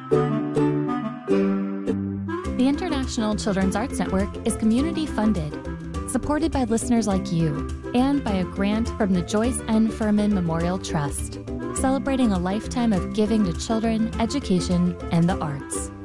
The International Children's Arts Network is community funded, supported by listeners like you, and by a grant from the Joyce N. Furman Memorial Trust, celebrating a lifetime of giving to children, education, and the arts.